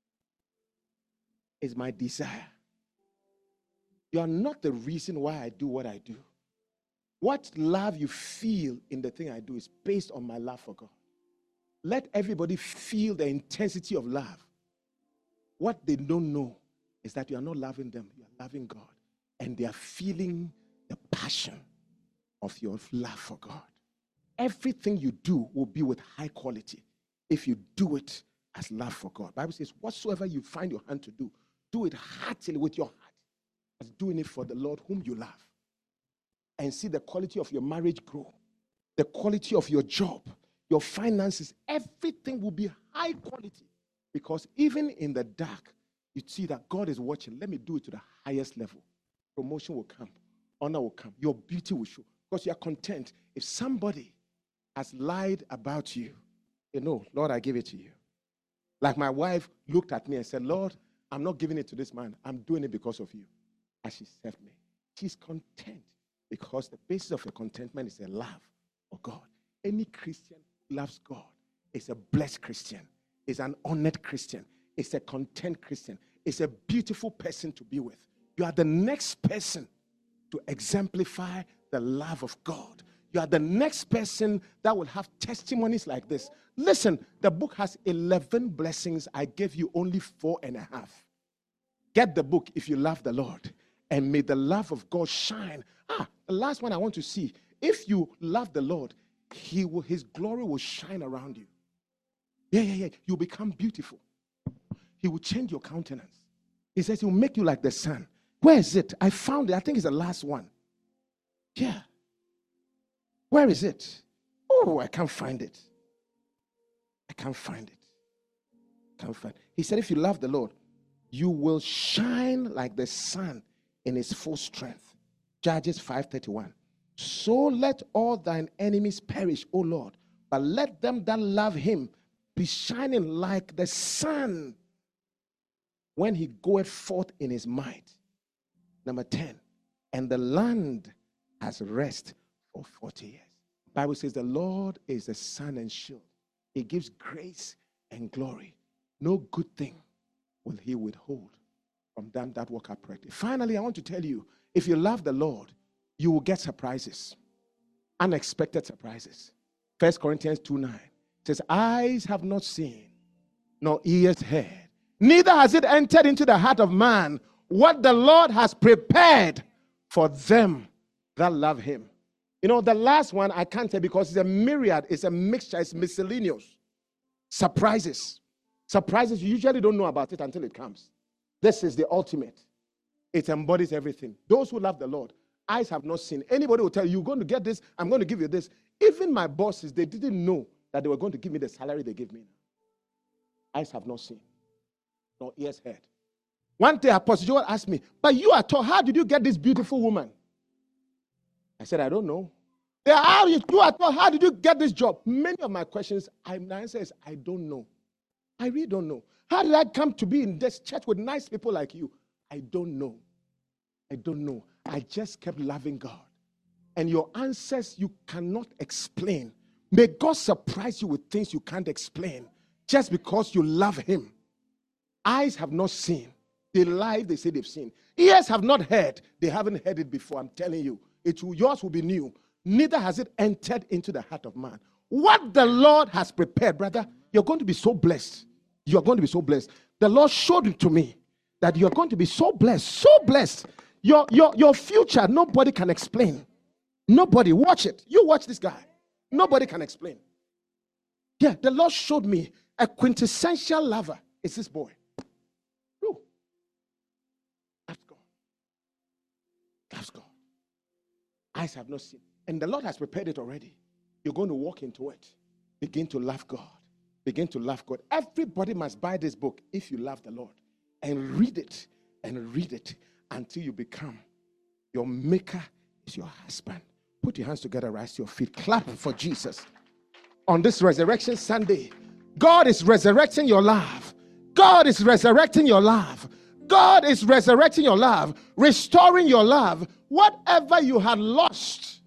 S2: It's my desire. You are not the reason why I do what I do. What love you feel in the thing I do is based on my love for God. Let everybody feel the intensity of love. What they don't know is that you are not loving them, you are loving God. And they are feeling the passion of your love for God. Everything you do will be with high quality if you do it as love for God. The Bible says, whatsoever you find your hand to do it heartily with your heart, as doing it for the Lord whom you love. And see the quality of your marriage grow, the quality of your job, your finances, everything will be high quality. Because even in the dark, you see that God is watching. Let me do it to the highest level. Promotion will come. Honor will come. Your beauty will show. Because you are content. If somebody has lied about you, you know, Lord, I give it to you. Like my wife looked at me and said, Lord, I'm not giving it to this man. I'm doing it because of you. As she served me. She's content. Because the basis of her contentment is a love for God. Any Christian who loves God is a blessed Christian. Is an honored Christian. Is a content Christian. Is a beautiful person to be with. You are the next person to exemplify the love of God. You are the next person that will have testimonies like this. Listen, the book has 11 blessings. I gave you only 4.5. Get the book if you love the Lord. And may the love of God shine. The last one I want to see. If you love the Lord, His glory will shine around you. Yeah. You'll become beautiful. He will change your countenance. He says He will make you like the sun. Where is it? I found it. I think it's the last one. Yeah. Where is it? Oh, I can't find it. I can't find it. Can't find it. He said, if you love the Lord, you will shine like the sun in His full strength. Judges 5:31. So let all thine enemies perish, O Lord, but let them that love Him be shining like the sun when He goeth forth in His might. Number 10. And the land has rest for 40 years. The Bible says the Lord is the sun and shield. He gives grace and glory. No good thing will He withhold from them that walk uprightly. Finally, I want to tell you, if you love the Lord, you will get surprises, unexpected surprises. 1 Corinthians 2:9 says, eyes have not seen, nor ears heard, neither has it entered into the heart of man what the Lord has prepared for them that love Him. You know, the last one I can't tell because it's a myriad, it's a mixture, it's miscellaneous. Surprises. Surprises, you usually don't know about it until it comes. This is the ultimate. It embodies everything. Those who love the Lord, eyes have not seen. Anybody will tell you, you're going to get this, I'm going to give you this. Even my bosses, they didn't know that they were going to give me the salary they give me now. Eyes have not seen, nor ears heard. One day, Apostle Joel asked me, but you are tall, how did you get this beautiful woman? I said, I don't know. You are tall, how did you get this job? Many of my questions, my answer is, I don't know. I really don't know. How did I come to be in this church with nice people like you? I don't know. I don't know. I just kept loving God. And your answers you cannot explain. May God surprise you with things you can't explain just because you love Him. Eyes have not seen. They lie, they say they've seen. Ears have not heard. They haven't heard it before. I'm telling you. Yours will be new. Neither has it entered into the heart of man. What the Lord has prepared, brother, you're going to be so blessed. You're going to be so blessed. The Lord showed it to me that you're going to be so blessed, so blessed. Your future, nobody can explain. Nobody. Watch it. You watch this guy. Nobody can explain. Yeah, the Lord showed me a quintessential lover. It's this boy. Oh, that's God. That's God. Eyes have not seen. And the Lord has prepared it already. You're going to walk into it. Begin to love God. Begin to love God. Everybody must buy this book if you love the Lord. And read it. And read it until you become. Your maker is your husband. Put your hands together, rise to your feet. Clap for Jesus. On this Resurrection Sunday, God is resurrecting your love. God is resurrecting your love. God is resurrecting your love, restoring your love. Whatever you had lost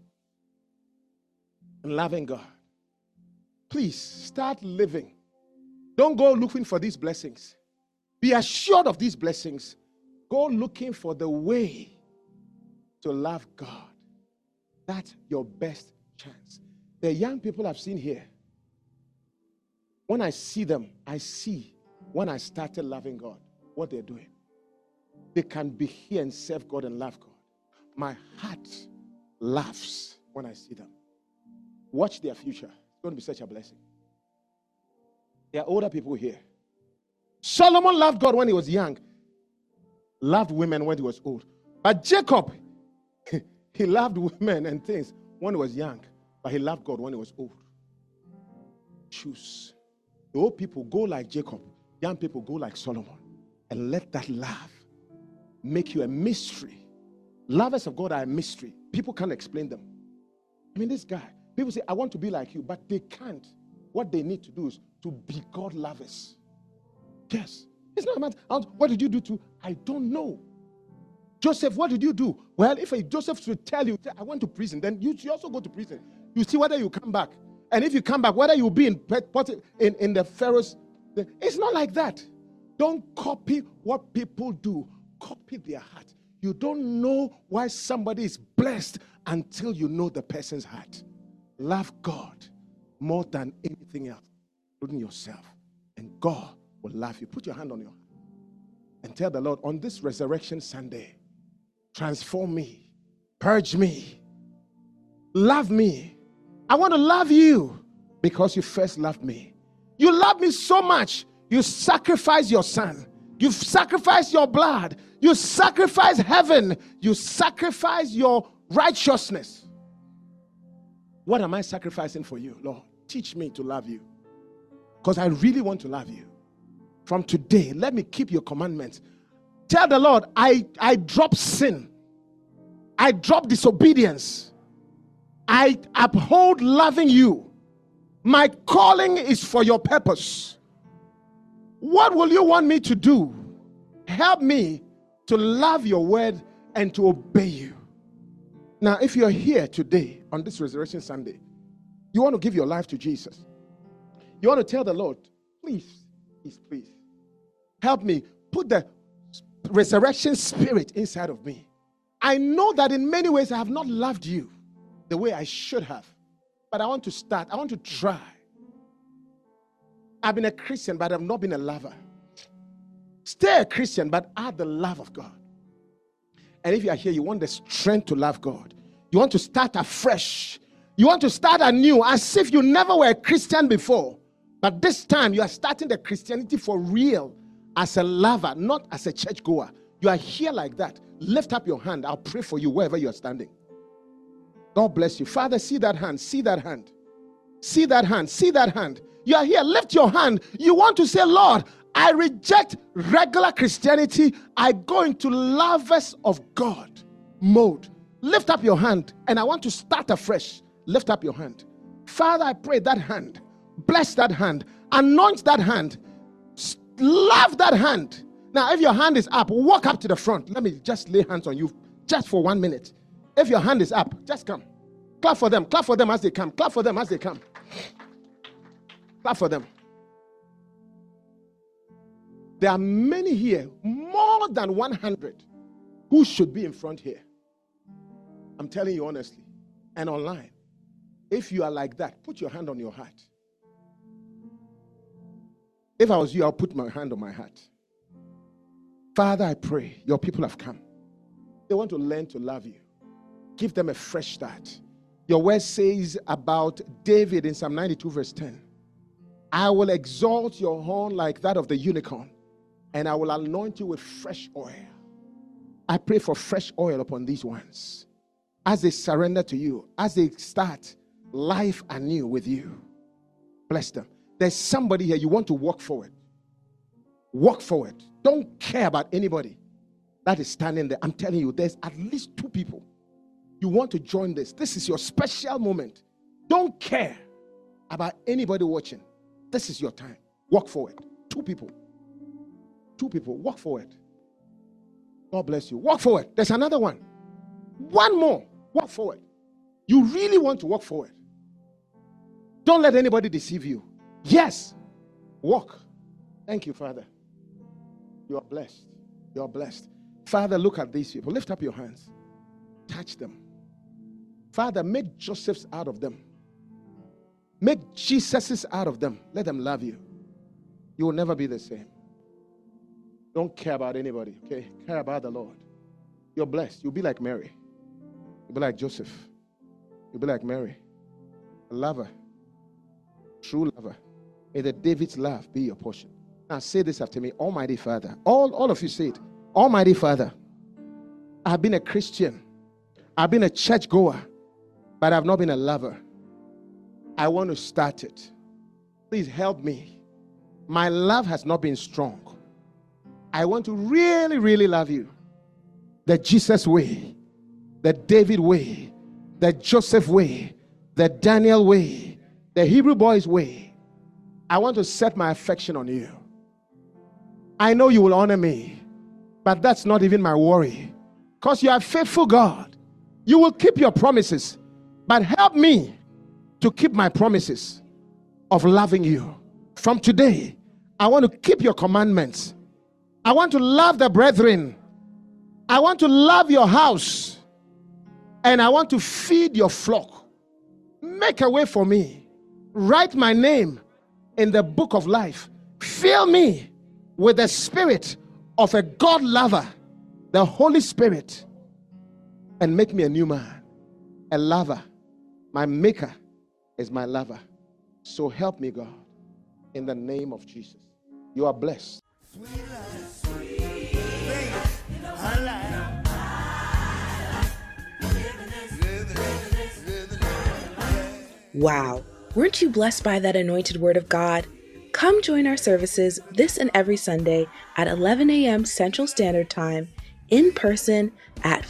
S2: in loving God, please start living. Don't go looking for these blessings. Be assured of these blessings. Go looking for the way to love God. That's your best chance. The young people I've seen here, when I see them, I see when I started loving God, what they're doing. They can be here and serve God and love God. My heart laughs when I see them. Watch their future. It's going to be such a blessing. There are older people here. Solomon loved God when he was young. Loved women when he was old. But Jacob, he loved women and things when he was young. But he loved God when he was old. Choose. The old people go like Jacob. Young people go like Solomon. And let that love make you a mystery. Lovers of God are a mystery. People can't explain them. I mean, this guy, people say, I want to be like you, but they can't. What they need to do is to be God lovers. Yes. It's not a matter. What did you do to? I don't know. Joseph, what did you do? Well, if Joseph should tell you, I went to prison, then you also go to prison. You see whether you come back. And if you come back, whether you'll be in the Pharaoh's. It's not like that. Don't copy what people do. Copy their heart. You don't know why somebody is blessed until you know the person's heart. Love God more than anything else, including yourself. And God will love you. Put your hand on your heart. and tell the Lord, on this Resurrection Sunday, transform me, purge me, love me. I want to love you because you first loved me. You love me so much, you sacrifice your son. You've sacrificed your blood. You sacrifice heaven. You sacrifice your righteousness. What am I sacrificing for you, Lord? Teach me to love you, because I really want to love you. From today, let me keep your commandments. Tell the Lord, I drop sin. I drop disobedience. I uphold loving you. My calling is for your purpose. What will you want me to do? Help me to love your word and to obey you. Now, if you're here today on this Resurrection Sunday, you want to give your life to Jesus. You want to tell the Lord, please, help me put the resurrection spirit inside of me. I know that in many ways I have not loved you the way I should have, but I want to start. I want to try. I've been a Christian, but I've not been a lover. Stay a Christian, but add the love of God. And if you are here, you want the strength to love God. You want to start afresh. You want to start anew, as if you never were a Christian before. But this time, you are starting the Christianity for real, as a lover, not as a churchgoer. You are here like that. Lift up your hand. I'll pray for you wherever you are standing. God bless you. Father, see that hand. See that hand. See that hand. See that hand. You are here. Lift your hand. You want to say, Lord, I reject regular Christianity. I go into lovers of God mode. Lift up your hand, and I want to start afresh. Lift up your hand. Father, I pray that hand. Bless that hand. Anoint that hand. Love that hand. Now, if your hand is up, walk up to the front. Let me just lay hands on you just for 1 minute. If your hand is up, just come. Clap for them. Clap for them as they come. Clap for them as they come. Clap for them. There are many here, more than 100, who should be in front here. I'm telling you honestly. And online. If you are like that, put your hand on your heart. If I was you, I'll put my hand on my heart. Father, I pray your people have come. They want to learn to love you. Give them a fresh start. Your word says about David in Psalm 92 verse 10. I will exalt your horn like that of the unicorn, and I will anoint you with fresh oil. I pray for fresh oil upon these ones as they surrender to you, as they start life anew with you. Bless them. There's somebody here, you want to walk forward. Walk forward. Don't care about anybody that is standing there. I'm telling you, there's at least 2 people. You want to join this. This is your special moment. Don't care about anybody watching. This is your time. Walk forward. 2 people. 2 people. Walk forward. God bless you. Walk forward. There's another one. 1 more. Walk forward. You really want to walk forward. Don't let anybody deceive you. Yes. Walk. Thank you, Father. You are blessed. You are blessed. Father, look at these people. Lift up your hands. Touch them. Father, make Josephs out of them. Make Jesuses out of them. Let them love you. You will never be the same. Don't care about anybody, okay? Care about the Lord. You're blessed. You'll be like Mary. You'll be like Joseph. You'll be like Mary. A lover. True lover. May the David's love be your portion. Now say this after me. Almighty Father. All of you say it. Almighty Father. I've been a Christian. I've been a churchgoer. But I've not been a lover. I want to start it. Please help me. My love has not been strong. I want to really, really love you. The Jesus way. The David way. The Joseph way. The Daniel way. The Hebrew boys way. I want to set my affection on you. I know you will honor me. But that's not even my worry. Because you are a faithful God. You will keep your promises. But help me to keep my promises of loving you. From today, I want to keep your commandments. I want to love the brethren. I want to love your house. And I want to feed your flock. Make a way for me. Write my name in the book of life. Fill me with the spirit of a God lover, the Holy Spirit, and make me a new man, a lover. My maker is my lover. So help me, God, in the name of Jesus. You are blessed.
S1: Wow, weren't you blessed by that anointed word of God? Come join our services this and every Sunday at 11 a.m. Central Standard Time in person at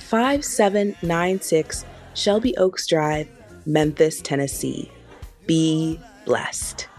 S1: 5796 Shelby Oaks Drive, Memphis, Tennessee. Be blessed.